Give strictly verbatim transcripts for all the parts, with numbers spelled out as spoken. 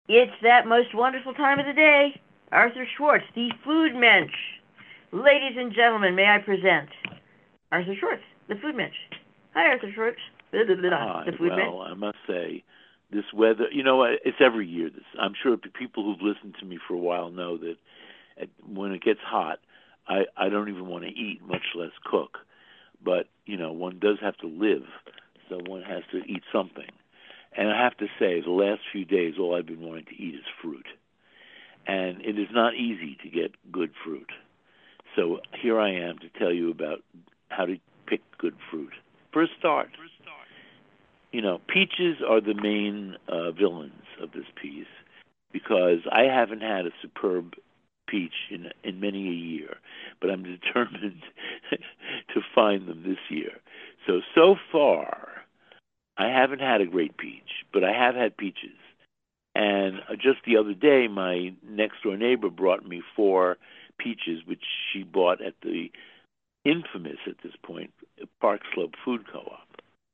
It's that most wonderful time of the day. Arthur Schwartz, the Food Mensch. Ladies and gentlemen, may I present Arthur Schwartz, the Food Mensch. Hi, Arthur Schwartz, Hi. the Food Mensch. Well, I must say, this weather, you know, it's every year. This, I'm sure people who've listened to me for a while know that at, when it gets hot, I, I don't even want to eat, much less cook. But, you know, one does have to live, so one has to eat something. And I have to say, the last few days, all I've been wanting to eat is fruit. And it is not easy to get good fruit. So here I am to tell you about how to pick good fruit. For a start, you know, peaches are the main uh, villains of this piece because I haven't had a superb peach in in many a year, but I'm determined to find them this year. So so far, I haven't had a great peach, but I have had peaches. And uh, just the other day, my next door neighbor brought me four peaches, which she bought at the infamous at this point Park Slope Food Co-op,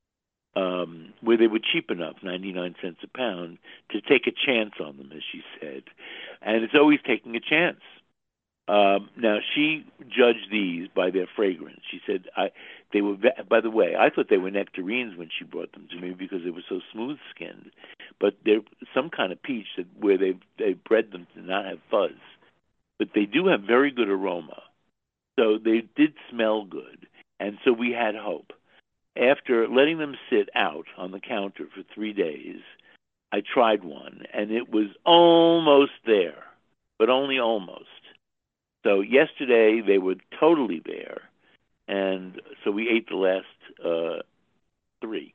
um, where they were cheap enough, ninety-nine cents a pound, to take a chance on them, as she said. And it's always taking a chance. Um, now, she judged these by their fragrance. She said, I, they were, by the way, I thought they were nectarines when she brought them to me because they were so smooth-skinned. But they're some kind of peach that where they they bred them to not have fuzz. But they do have very good aroma. So they did smell good. And so we had hope. After letting them sit out on the counter for three days, I tried one, and it was almost there, but only almost. So yesterday they were totally there, and so we ate the last uh, three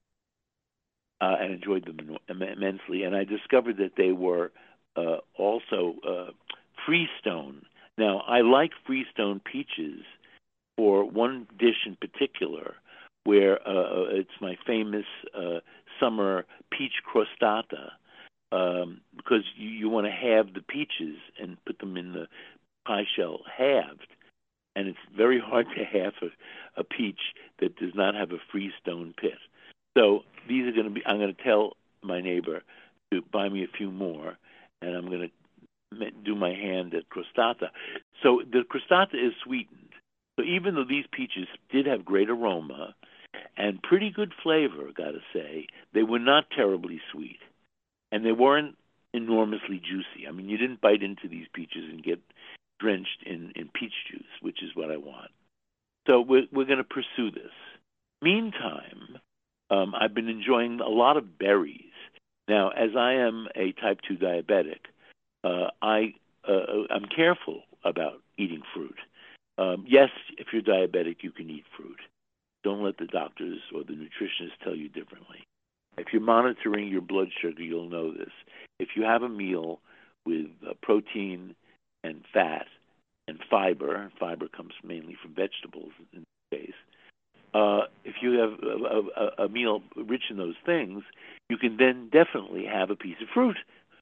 uh, and enjoyed them immensely. And I discovered that they were uh, also uh, Freestone. Now, I like Freestone peaches for one dish in particular, where uh, it's my famous uh, summer peach crostata, um, because you, you want to halve the peaches and put them in the pie shell halved, and it's very hard to halve a, a peach that does not have a freestone pit. So these are going to be. I'm going to tell my neighbor to buy me a few more, and I'm going to do my hand at crostata. So the crostata is sweetened. So even though these peaches did have great aroma and pretty good flavor, got to say, they were not terribly sweet, and they weren't enormously juicy. I mean, you didn't bite into these peaches and get drenched in, in peach juice, which is what I want. So we're, we're going to pursue this. Meantime, um, I've been enjoying a lot of berries. Now, as I am a type two diabetic, uh, I, uh, I'm careful about eating fruit. Um, yes, if you're diabetic, you can eat fruit. Don't let the doctors or the nutritionists tell you differently. If you're monitoring your blood sugar, you'll know this. If you have a meal with uh, protein and fat and fiber, fiber comes mainly from vegetables in this case, uh, if you have a, a, a meal rich in those things, you can then definitely have a piece of fruit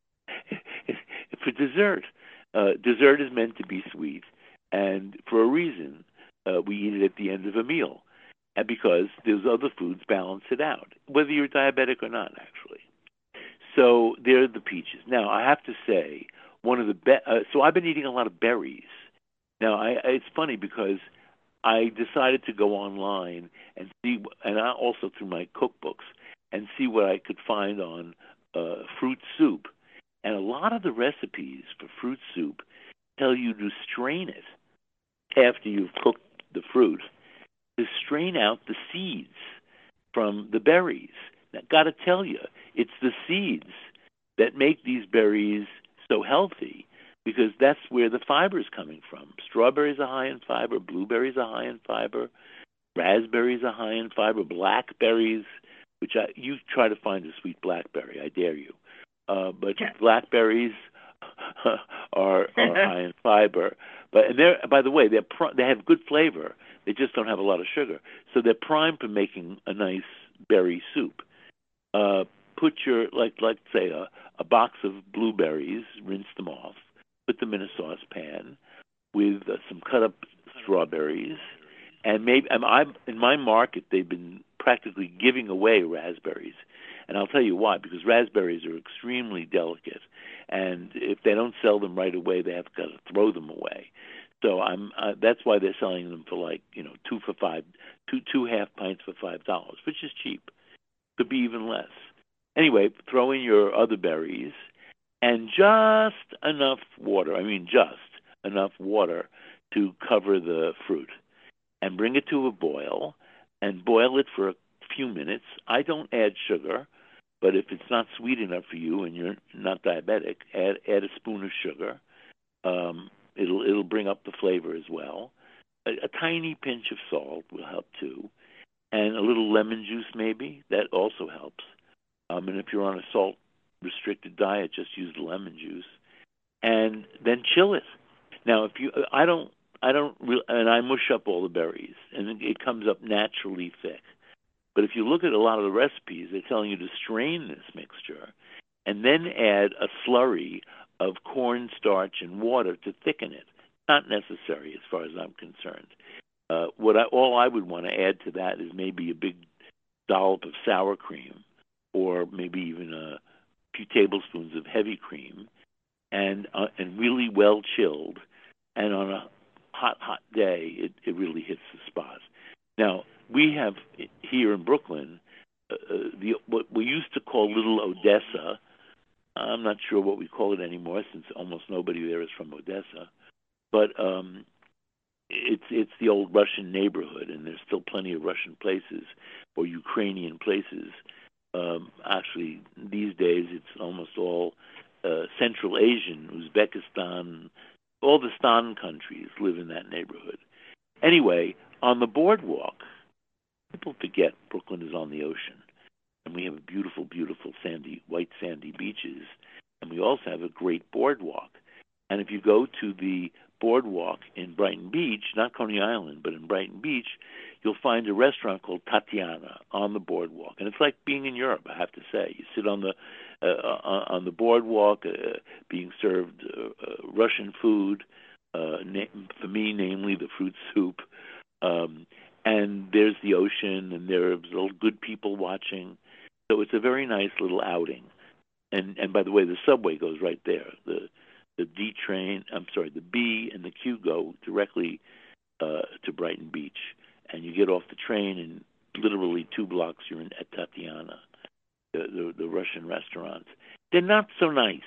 for dessert. Uh, dessert is meant to be sweet, and for a reason, uh, we eat it at the end of a meal, and because those other foods balance it out, whether you're diabetic or not, actually. So there are the peaches. Now, I have to say, one of the be- uh, so I've been eating a lot of berries. Now, I, it's funny because I decided to go online and see, and I also through my cookbooks, and see what I could find on uh, fruit soup. And a lot of the recipes for fruit soup tell you to strain it after you've cooked the fruit, to strain out the seeds from the berries. Now, got to tell you, it's the seeds that make these berries so healthy because that's where the fiber is coming from. Strawberries are high in fiber, blueberries are high in fiber, raspberries are high in fiber, blackberries, which I, you try to find a sweet blackberry, I dare you. Uh, but blackberries are, are high in fiber. But and they're, by the way, they're pr- they have good flavor. They just don't have a lot of sugar, so they're primed for making a nice berry soup. Uh, put your like like say a, a box of blueberries, rinse them off, put them in a saucepan with uh, some cut up strawberries, and maybe I'm, I'm in my market they've been practically giving away raspberries. And I'll tell you why, because raspberries are extremely delicate, and if they don't sell them right away, they have got to throw them away. So I'm uh, that's why they're selling them for like you know two for five, two two half pints for five dollars, which is cheap. Could be even less. Anyway, throw in your other berries and just enough water. I mean, just enough water to cover the fruit, and bring it to a boil, and boil it for a few minutes. I don't add sugar. But if it's not sweet enough for you and you're not diabetic, add add a spoon of sugar. Um, it'll it'll bring up the flavor as well. A, a tiny pinch of salt will help too, and a little lemon juice maybe that also helps. Um, and if you're on a salt restricted diet, just use the lemon juice, and then chill it. Now, if you, I don't, I don't, re- and I mush up all the berries, and it comes up naturally thick. But if you look at a lot of the recipes, they're telling you to strain this mixture and then add a slurry of cornstarch and water to thicken it. Not necessary as far as I'm concerned. Uh, what I, all I would want to add to that is maybe a big dollop of sour cream, or maybe even a few tablespoons of heavy cream, and uh, and really well chilled. And on a hot, hot day, it, it really hits the spot. Now, we have here in Brooklyn uh, the what we used to call Little Odessa. I'm not sure what we call it anymore, since almost nobody there is from Odessa. But um, it's it's the old Russian neighborhood, and there's still plenty of Russian places or Ukrainian places. Um, actually, these days it's almost all uh, Central Asian, Uzbekistan, all the Stan countries live in that neighborhood. Anyway, on the boardwalk, people forget Brooklyn is on the ocean, and we have beautiful, beautiful sandy, white sandy beaches, and we also have a great boardwalk. And if you go to the boardwalk in Brighton Beach, not Coney Island, but in Brighton Beach, you'll find a restaurant called Tatiana on the boardwalk, and it's like being in Europe, I have to say. You sit on the uh, on the boardwalk, uh, being served uh, uh, Russian food, uh, na- for me, namely the fruit soup. Um, and there's the ocean, and there's little good people watching. So it's a very nice little outing. And and by the way, the subway goes right there. The the D train, I'm sorry, the B and the Q go directly uh, to Brighton Beach, and you get off the train, and literally two blocks you're in at Tatiana, the the, the Russian restaurant. They're not so nice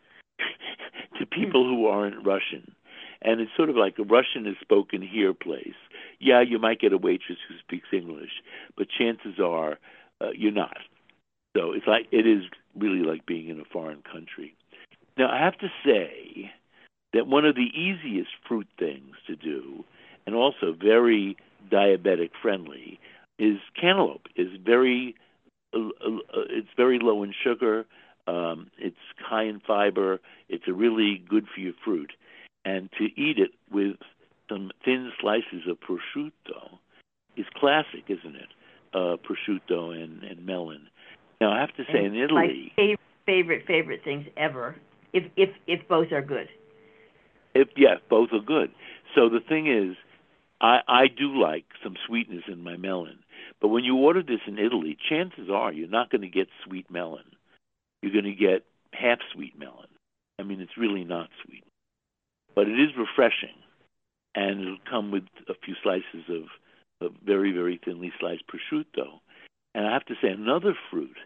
to people who aren't Russian. And it's sort of like a Russian is spoken here place. Yeah, you might get a waitress who speaks English, but chances are uh, you're not. So it's like it is really like being in a foreign country. Now, I have to say that one of the easiest fruit things to do, and also very diabetic friendly, is cantaloupe. Is very uh, uh, it's very low in sugar. Um, it's high in fiber. It's a really good for you fruit. And to eat it with some thin slices of prosciutto is classic, isn't it? Uh, prosciutto and, and melon. Now, I have to say, and in Italy, my favorite, favorite, favorite things ever, if if if both are good. If, yeah, both are good. So the thing is, I, I do like some sweetness in my melon. But when you order this in Italy, chances are you're not going to get sweet melon. You're going to get half-sweet melon. I mean, it's really not sweet. But it is refreshing, and it'll come with a few slices of, of very, very thinly sliced prosciutto. And I have to say, another fruit,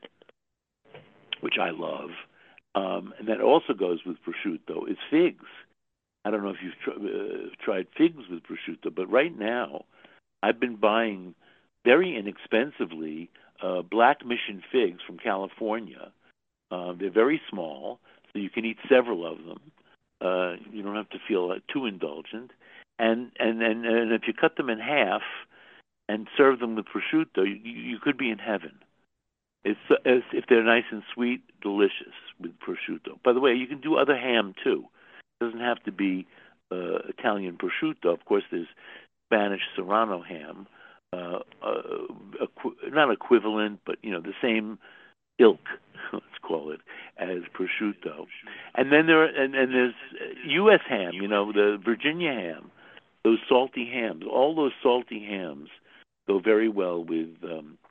which I love, um, and that also goes with prosciutto, is figs. I don't know if you've tr- uh, tried figs with prosciutto, but right now I've been buying very inexpensively uh, black mission figs from California. Uh, they're very small, so you can eat several of them. Uh, you don't have to feel uh, too indulgent. And, and, and, and if you cut them in half and serve them with prosciutto, you, you could be in heaven. It's, it's, if they're nice and sweet, delicious with prosciutto. By the way, you can do other ham, too. It doesn't have to be uh, Italian prosciutto. Of course, there's Spanish Serrano ham, uh, uh, equ- not equivalent, but, you know, the same ilk, let's call it, as prosciutto. And then there are, and, and there's U S ham, you know, the Virginia ham, those salty hams. All those salty hams go very well with um,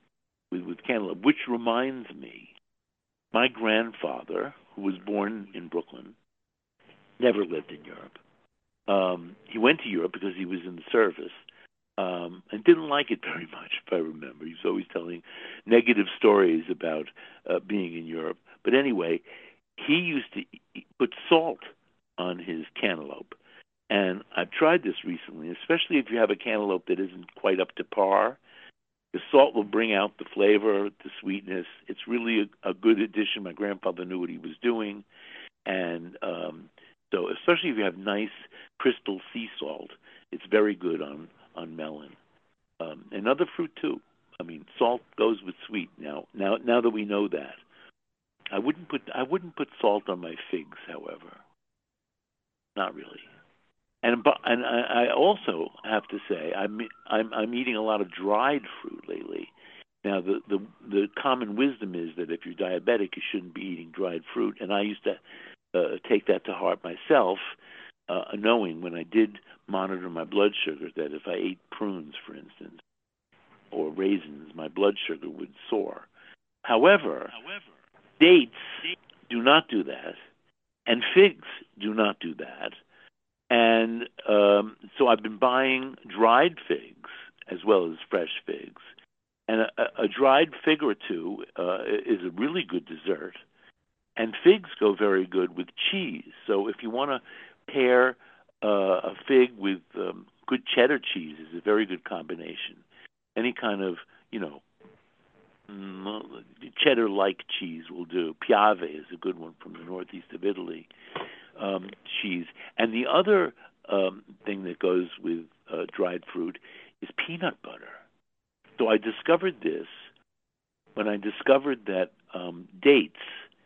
with, with cantaloupe, which reminds me, my grandfather, who was born in Brooklyn, never lived in Europe. Um, he went to Europe because he was in the service, um, and didn't like it very much, if I remember. He was always telling negative stories about uh, being in Europe. But anyway, he used to eat, put salt on his cantaloupe. And I've tried this recently, especially if you have a cantaloupe that isn't quite up to par. The salt will bring out the flavor, the sweetness. It's really a, a good addition. My grandfather knew what he was doing. And um, so especially if you have nice crystal sea salt, it's very good on, on melon. Um, and other fruit, too. I mean, salt goes with sweet now. Now, now that we know that. I wouldn't put I wouldn't put salt on my figs, however. Not really. And and I also have to say I'm I'm I'm eating a lot of dried fruit lately. Now the the the common wisdom is that if you're diabetic, you shouldn't be eating dried fruit, and I used to uh, take that to heart myself, uh, knowing when I did monitor my blood sugar that if I ate prunes, for instance, or raisins, my blood sugar would soar. However, However dates do not do that, and figs do not do that. And um, so I've been buying dried figs as well as fresh figs. And a, a dried fig or two uh, is a really good dessert. And figs go very good with cheese. So if you want to pair uh, a fig with um, good cheddar cheese, is a very good combination. Any kind of, you know, cheddar-like cheese will do. Piave is a good one from the northeast of Italy. Um, cheese. And the other um, thing that goes with uh, dried fruit is peanut butter. So I discovered this when I discovered that um, dates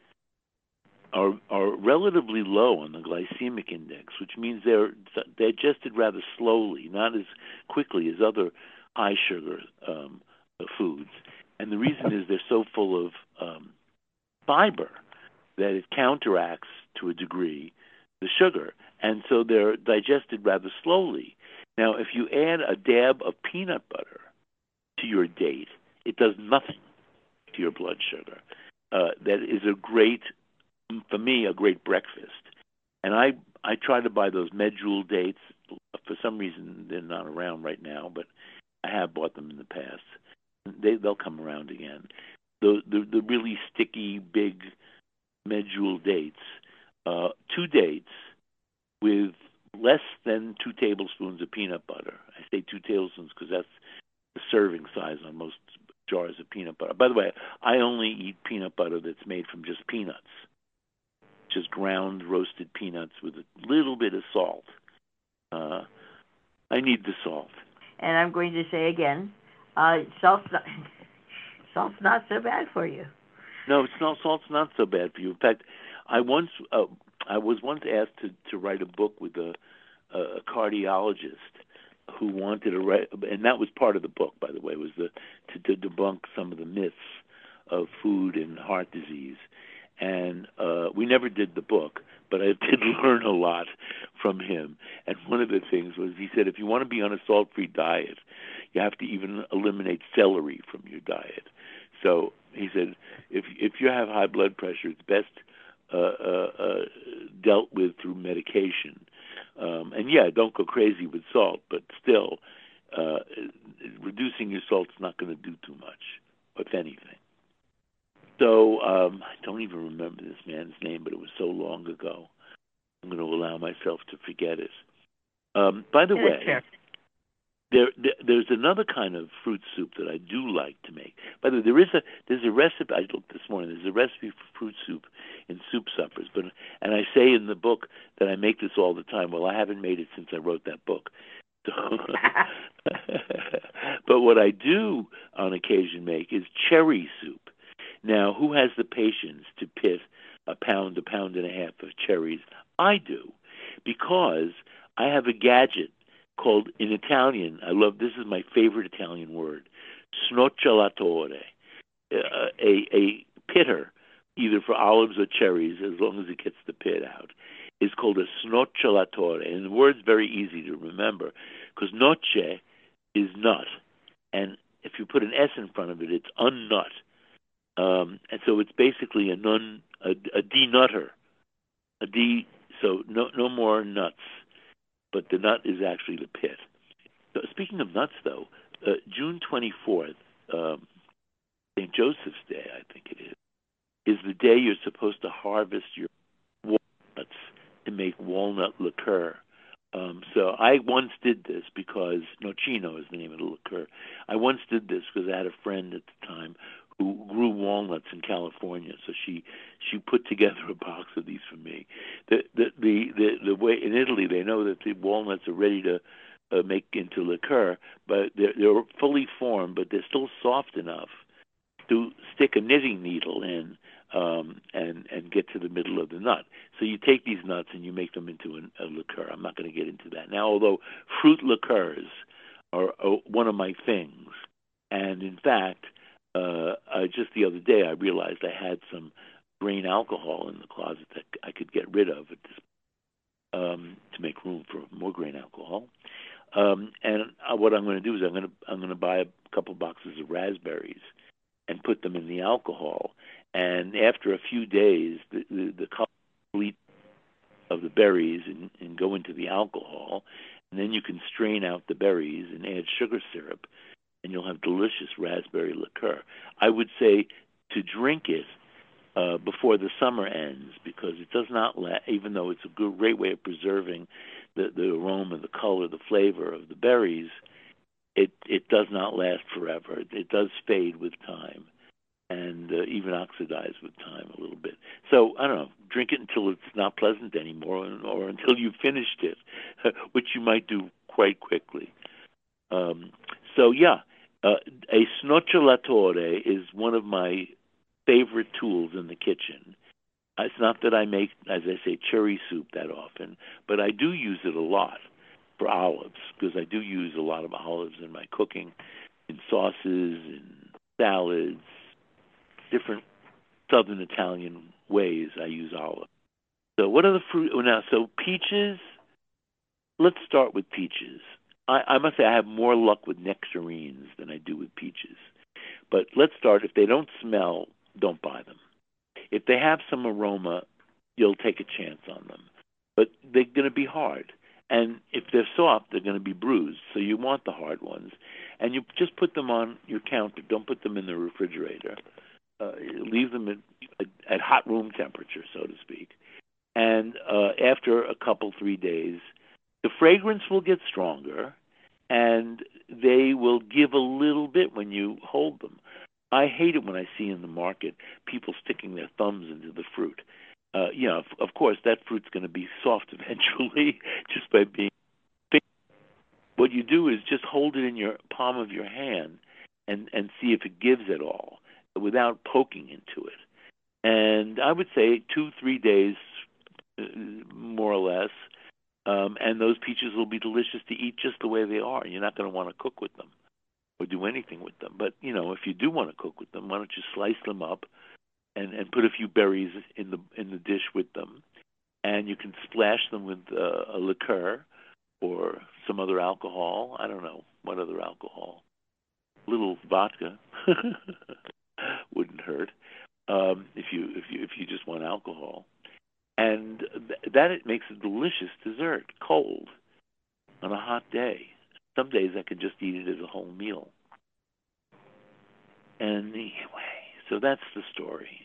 are are relatively low on the glycemic index, which means they're digested rather slowly, not as quickly as other high sugar um, foods. And the reason is they're so full of um, fiber that it counteracts to a degree the sugar, and so they're digested rather slowly. Now, if you add a dab of peanut butter to your date, it does nothing to your blood sugar. Uh, that is a great, for me, a great breakfast. And I I try to buy those medjool dates. For some reason, they're not around right now, but I have bought them in the past. They, they'll come around again. The, the, the really sticky, big medjool dates, uh, two dates with less than two tablespoons of peanut butter. I say two tablespoons because that's the serving size on most jars of peanut butter. By the way, I only eat peanut butter that's made from just peanuts, just ground roasted peanuts with a little bit of salt. Uh, I need the salt. And I'm going to say again, uh, salt's not, salt's not so bad for you. No, it's not. Salt's not so bad for you. In fact, I once uh, I was once asked to, to write a book with a, a cardiologist who wanted to write, and that was part of the book, by the way, was the to, to debunk some of the myths of food and heart disease. And uh, we never did the book, but I did learn a lot from him. And one of the things was he said, if you want to be on a salt-free diet, you have to even eliminate celery from your diet. So he said, if if you have high blood pressure, it's best uh, uh, uh, dealt with through medication. Um, and yeah, don't go crazy with salt, but still, uh, reducing your salt's not going to do too much, if anything. So um, I don't even remember this man's name, but it was so long ago. I'm going to allow myself to forget it. Um, by the yeah, way, there, there there's another kind of fruit soup that I do like to make. By the way, there is a there's a recipe. I looked this morning. There's a recipe for fruit soup in Soup Suppers, but and I say in the book that I make this all the time. Well, I haven't made it since I wrote that book. So but what I do on occasion make is cherry soup. Now, who has the patience to pit a pound, a pound and a half of cherries? I do, because I have a gadget called, in Italian, I love, this is my favorite Italian word, snocciolatore, uh, a, a pitter, either for olives or cherries, as long as it gets the pit out, is called a snocciolatore. And the word's very easy to remember, because noce is nut, and if you put an S in front of it, it's unnut. Um, and so it's basically a nun, a, a denutter, a D. So no, no more nuts, but the nut is actually the pit. So speaking of nuts, though, uh, June twenty-fourth, um, Saint Joseph's Day, I think it is, is the day you're supposed to harvest your walnuts to make walnut liqueur. Um, so I once did this because Nocino is the name of the liqueur. I once did this because I had a friend at the time who grew walnuts in California. So she she put together a box of these for me. The the the the, the way in Italy they know that the walnuts are ready to uh, make into liqueur, but they're they're fully formed, but they're still soft enough to stick a knitting needle in um, and and get to the middle of the nut. So you take these nuts and you make them into a, a liqueur. I'm not going to get into that now, although fruit liqueurs are, are one of my things. And in fact, uh, uh, just the other day, I realized I had some grain alcohol in the closet that I could get rid of at this, um, to make room for more grain alcohol. Um, and uh, what I'm going to do is I'm going to I'm going to buy a couple boxes of raspberries and put them in the alcohol. And after a few days, the the, the color of the berries and, and go into the alcohol, and then you can strain out the berries and add sugar syrup, and you'll have delicious raspberry liqueur. I would say to drink it uh, before the summer ends, because it does not la- even though it's a good, great way of preserving the, the aroma, the color, the flavor of the berries, it it does not last forever. It, it does fade with time, and uh, even oxidize with time a little bit. So, I don't know, drink it until it's not pleasant anymore, or, or until you've finished it, which you might do quite quickly. Um, so, yeah, uh, a snocchiolatore is one of my favorite tools in the kitchen. It's not that I make, as I say, cherry soup that often, but I do use it a lot for olives, because I do use a lot of olives in my cooking, in sauces, in salads, different Southern Italian ways I use olive. So what are the fruit? Oh, now, so peaches, let's start with peaches. I, I must say I have more luck with nectarines than I do with peaches. But let's start, if they don't smell, don't buy them. If they have some aroma, you'll take a chance on them. But they're going to be hard. And if they're soft, they're going to be bruised. So you want the hard ones. And you just put them on your counter. Don't put them in the refrigerator. Uh, leave them at, at, at hot room temperature, so to speak. And uh, after a couple, three days, the fragrance will get stronger, and they will give a little bit when you hold them. I hate it when I see in the market people sticking their thumbs into the fruit. Uh, you know, of, of course, that fruit's going to be soft eventually just by being thick. What you do is just hold it in your palm of your hand and, and see if it gives at all without poking into it. And I would say two, three days, uh, more or less, um, and those peaches will be delicious to eat just the way they are. You're not going to want to cook with them or do anything with them. But, you know, if you do want to cook with them, why don't you slice them up and, and put a few berries in the in the dish with them. And you can splash them with uh, a liqueur or some other alcohol. I don't know, what other alcohol? A little vodka wouldn't hurt um, if you if you if you just want alcohol. And th- that it makes a delicious dessert, cold, on a hot day. Some days I could just eat it as a whole meal. Anyway, so that's the story.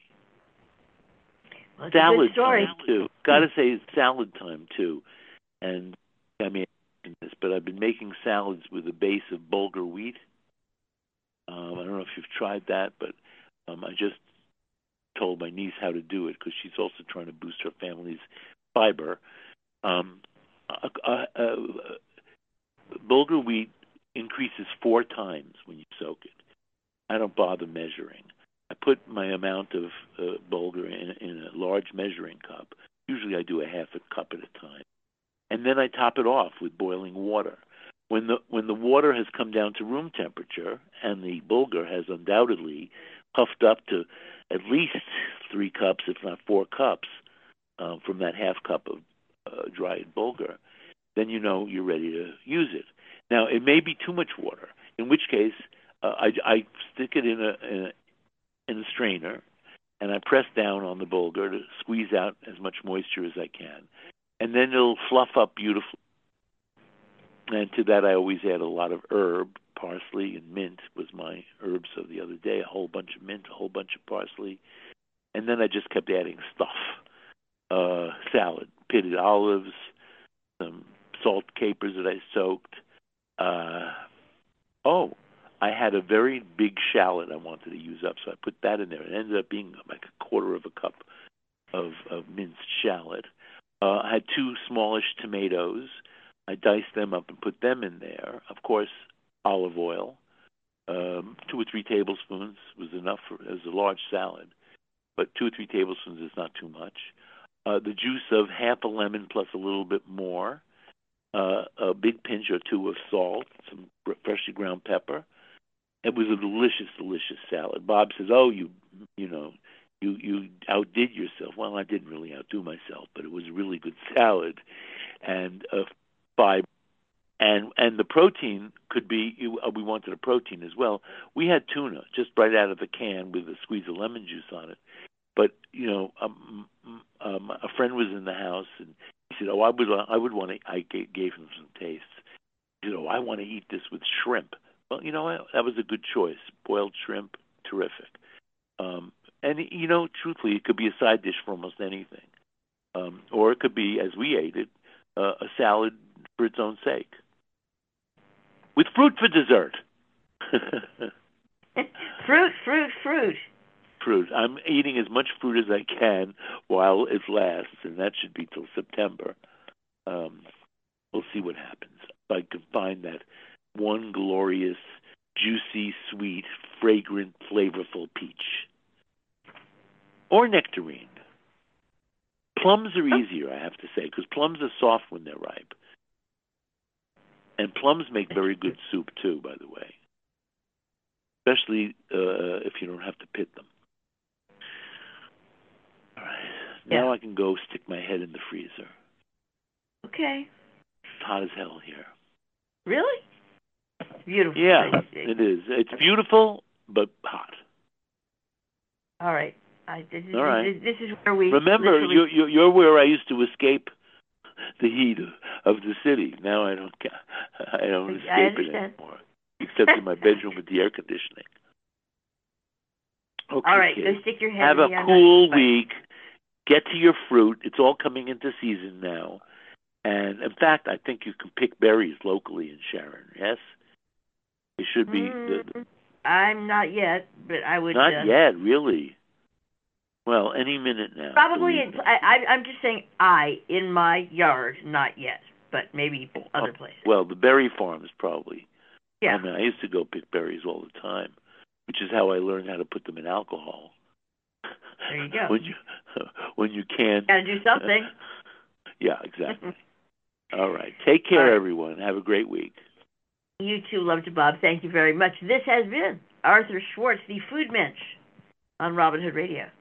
Well, salad story. time too. Got to say, it's salad time too. And I mean this, but I've been making salads with a base of bulgur wheat. Um, I don't know if you've tried that, but um, I just told my niece how to do it because she's also trying to boost her family's fiber. Um, uh, uh, uh, bulgur wheat increases four times when you soak it. I don't bother measuring. I put my amount of uh, bulgur in, in a large measuring cup. Usually I do a half a cup at a time. And then I top it off with boiling water. When the when the water has come down to room temperature and the bulgur has undoubtedly puffed up to at least three cups, if not four cups, uh, from that half cup of uh, dried bulgur, then you know you're ready to use it. Now, it may be too much water. In which case, uh, I, I stick it in a, in a in a strainer, and I press down on the bulgur to squeeze out as much moisture as I can, and then it'll fluff up beautifully. And to that, I always add a lot of herb. Parsley and mint was my herbs of the other day. A whole bunch of mint, a whole bunch of parsley, and then I just kept adding stuff. Uh, salad, pitted olives, some salt capers that I soaked. Uh, oh, I had a very big shallot I wanted to use up, so I put that in there. It ended up being like a quarter of a cup of, of minced shallot. Uh, I had two smallish tomatoes. I diced them up and put them in there. Of course, olive oil. Um, two or three tablespoons was enough for as a large salad, but two or three tablespoons is not too much. Uh, the juice of half a lemon plus a little bit more. Uh, a big pinch or two of salt, some freshly ground pepper. It was a delicious, delicious salad. Bob says, "Oh, you, you know, you you outdid yourself." Well, I didn't really outdo myself, but it was a really good salad, and uh, fiber, and and the protein could be. We wanted a protein as well. We had tuna just right out of the can with a squeeze of lemon juice on it. But you know, um, um, a friend was in the house, and he said, "Oh, I would, I would want to." I gave him some tastes. He said, "Oh, I want to eat this with shrimp." Well, you know, that was a good choice. Boiled shrimp, terrific. Um, and you know, truthfully, it could be a side dish for almost anything, um, or it could be, as we ate it, uh, a salad for its own sake, with fruit for dessert. fruit, fruit, fruit. Fruit. I'm eating as much fruit as I can while it lasts, and that should be till September. Um, we'll see what happens. If I can find that one glorious, juicy, sweet, fragrant, flavorful peach. Or nectarine. Plums are easier, I have to say, because plums are soft when they're ripe. And plums make very good soup, too, by the way. Especially uh, if you don't have to pit them. All right. Now yeah. I can go stick my head in the freezer. Okay. It's hot as hell here. Really? Beautiful. Yeah, it is. It's beautiful, but hot. All right. I, this, is, All right. This, this is where we remember. literally... You're, you're, you're where I used to escape the heat of, of the city. Now I don't. I don't escape I it anymore, except in my bedroom with the air conditioning. Okay, all right. kid. Go stick your head. Have in a the cool week. Get to your fruit. It's all coming into season now. And in fact, I think you can pick berries locally in Sharon. Yes. It should be. Mm, The, the, I'm not yet, but I would. Not uh, yet, really. Well, any minute now. Probably. In, I, I'm just saying, I in my yard, not yet, but maybe other places. Well, the berry farms probably. Yeah. I mean, I used to go pick berries all the time, which is how I learned how to put them in alcohol. There you go. when you when you can't. Got to do something. Yeah, exactly. All right. Take care, right. everyone. Have a great week. You too, Love to Bob. Thank you very much. This has been Arthur Schwartz, the Food Mensch, on Robin Hood Radio.